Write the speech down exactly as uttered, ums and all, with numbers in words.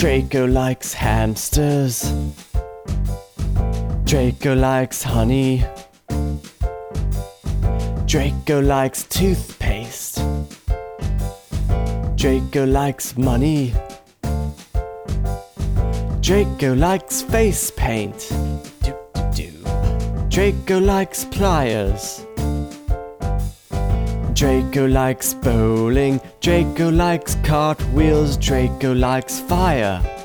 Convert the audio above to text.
Draco likes hamsters. Draco likes honey. Draco likes toothpaste. Draco likes money. Draco likes face paint. Do, do, do. Draco likes pliers. Draco likes bowling. Draco likes cartwheels. Draco likes fire.